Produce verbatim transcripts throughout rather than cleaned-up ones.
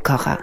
Popkocher.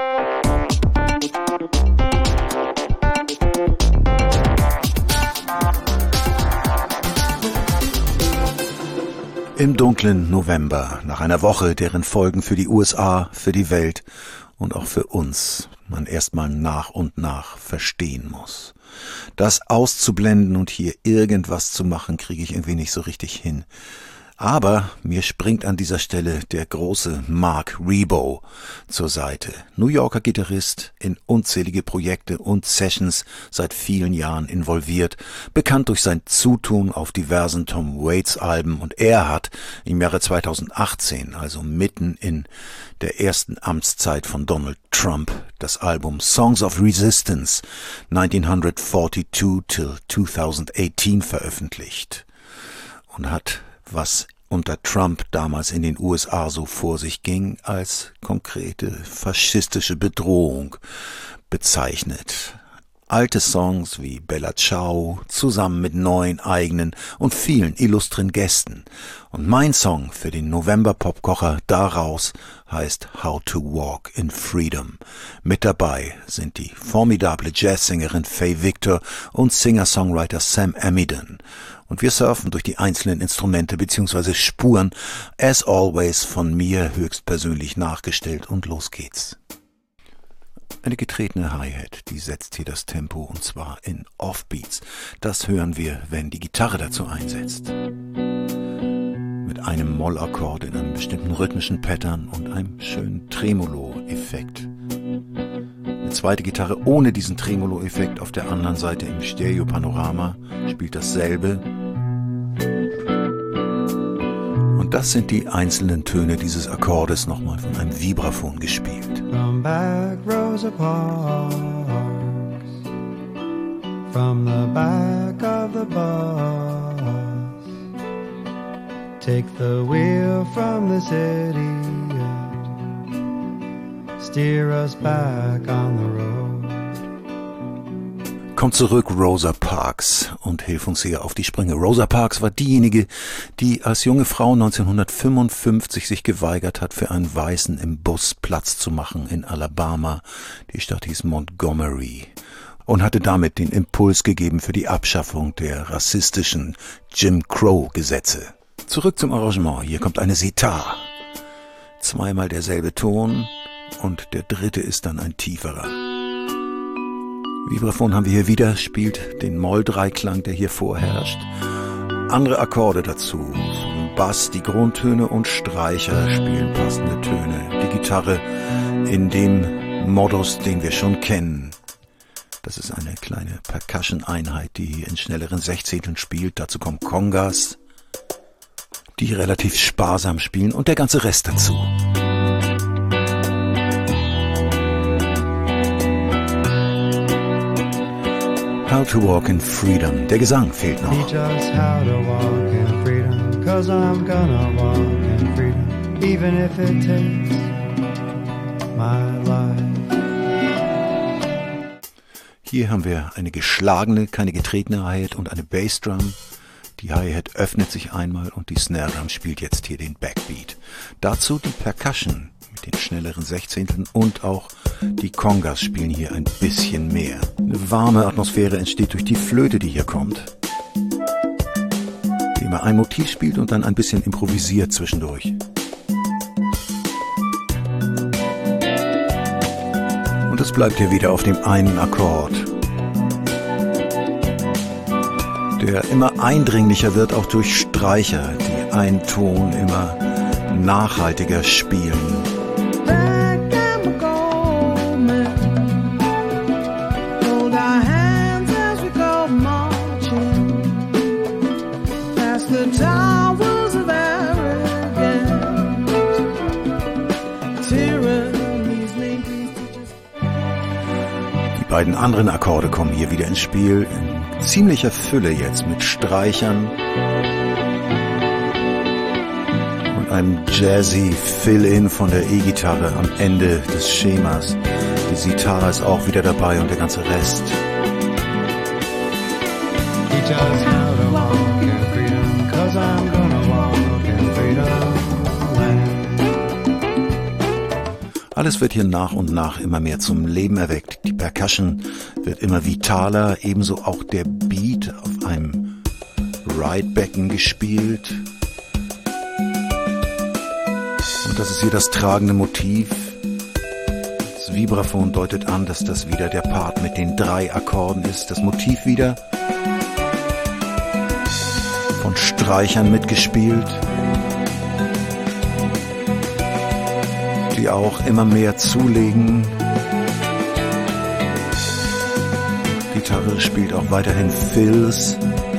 Im dunklen November, nach einer Woche, deren Folgen für die U S A, für die Welt und auch für uns man erstmal nach und nach verstehen muss. Das auszublenden und hier irgendwas zu machen, kriege ich irgendwie nicht so richtig hin. Aber mir springt an dieser Stelle der große Mark Ribot zur Seite. New Yorker Gitarrist, in unzählige Projekte und Sessions seit vielen Jahren involviert, bekannt durch sein Zutun auf diversen Tom Waits Alben, und er hat im Jahre zweitausendachtzehn, also mitten in der ersten Amtszeit von Donald Trump, das Album Songs of Resistance neunzehnhundertzweiundvierzig till zweitausendachtzehn veröffentlicht und hat, was unter Trump damals in den U S A so vor sich ging, als konkrete faschistische Bedrohung bezeichnet. Alte Songs wie Bella Ciao, zusammen mit neuen eigenen und vielen illustren Gästen. Und mein Song für den November-Popkocher daraus heißt How to Walk in Freedom. Mit dabei sind die formidable Jazzsängerin Faye Victor und Singer-Songwriter Sam Amidon. Und wir surfen durch die einzelnen Instrumente bzw. Spuren, as always von mir höchstpersönlich nachgestellt, und los geht's. Eine getretene Hi-Hat, die setzt hier das Tempo, und zwar in Offbeats. Das hören wir, wenn die Gitarre dazu einsetzt. Mit einem Mollakkord in einem bestimmten rhythmischen Pattern und einem schönen Tremolo-Effekt. Eine zweite Gitarre ohne diesen Tremolo-Effekt auf der anderen Seite im Stereo-Panorama spielt dasselbe. Und das sind die einzelnen Töne dieses Akkordes nochmal von einem Vibraphon gespielt. From back Rosa Parks, from the back of the bus, take the wheel from this idiot, steer us back on the road. Komm zurück, Rosa Parks, und hilf uns hier auf die Sprünge. Rosa Parks war diejenige, die als junge Frau neunzehnhundertfünfundfünfzig sich geweigert hat, für einen Weißen im Bus Platz zu machen in Alabama. Die Stadt hieß Montgomery und hatte damit den Impuls gegeben für die Abschaffung der rassistischen Jim Crow-Gesetze. Zurück zum Arrangement. Hier kommt eine Sitar. Zweimal derselbe Ton und der dritte ist dann ein tieferer. Vibraphon haben wir hier wieder, spielt den Moll-Dreiklang, der hier vorherrscht. Andere Akkorde dazu, vom Bass die Grundtöne und Streicher spielen passende Töne. Die Gitarre in dem Modus, den wir schon kennen. Das ist eine kleine Percussion-Einheit, die hier in schnelleren Sechzehnteln spielt. Dazu kommen Congas, die relativ sparsam spielen, und der ganze Rest dazu. How to Walk in Freedom. Der Gesang fehlt noch. Teach us how to walk in freedom, 'cause I'm gonna walk in freedom, even if it takes my life. Hier haben wir eine geschlagene, keine getretene Hi-Hat und eine Bassdrum. Die Hi-Hat öffnet sich einmal und die Snare-Drum spielt jetzt hier den Backbeat. Dazu die Percussion mit den schnelleren Sechzehnteln, und auch die Congas spielen hier ein bisschen mehr. Eine warme Atmosphäre entsteht durch die Flöte, die hier kommt, die immer ein Motiv spielt und dann ein bisschen improvisiert zwischendurch. Und es bleibt hier wieder auf dem einen Akkord, der immer eindringlicher wird, auch durch Streicher, die einen Ton immer nachhaltiger spielen. Die beiden anderen Akkorde kommen hier wieder ins Spiel, in ziemlicher Fülle jetzt mit Streichern und einem jazzy Fill-In von der E-Gitarre am Ende des Schemas. Die Sitar ist auch wieder dabei und der ganze Rest. Alles wird hier nach und nach immer mehr zum Leben erweckt. Die Percussion wird immer vitaler, ebenso auch der Beat auf einem Ridebecken gespielt. Und das ist hier das tragende Motiv. Das Vibraphon deutet an, dass das wieder der Part mit den drei Akkorden ist. Das Motiv wieder von Streichern mitgespielt, die auch immer mehr zulegen. Die Gitarre spielt auch weiterhin Fills.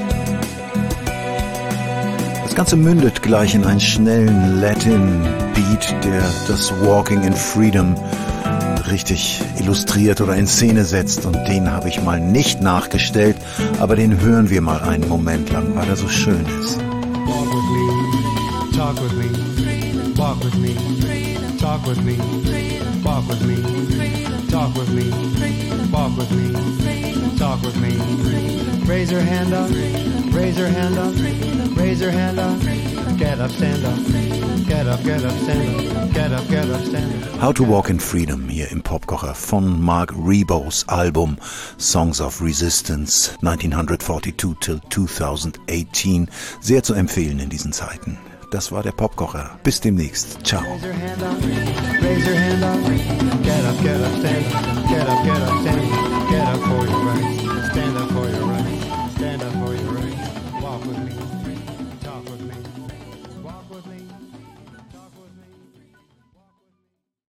Das Ganze mündet gleich in einen schnellen Latin-Beat, der das Walking in Freedom richtig illustriert oder in Szene setzt. Und den habe ich mal nicht nachgestellt, aber den hören wir mal einen Moment lang, weil er so schön ist. Walk with me, talk with me, walk with me, talk with me, walk with me, talk with me, walk with me, talk with me. Raise your hand up, raise your hand up, raise your hand up, get up, stand up, get up, get up, stand up, get up, get up, stand up. How to Walk in Freedom hier im Popkocher von Mark Ribot's Album Songs of Resistance neunzehnhundertzweiundvierzig till zweitausendachtzehn. Sehr zu empfehlen in diesen Zeiten. Das war der Popkocher. Bis demnächst. Ciao. Raise your hand up, raise your hand up, get up, get up, stand up, get up, get up, stand up, get up for your rights.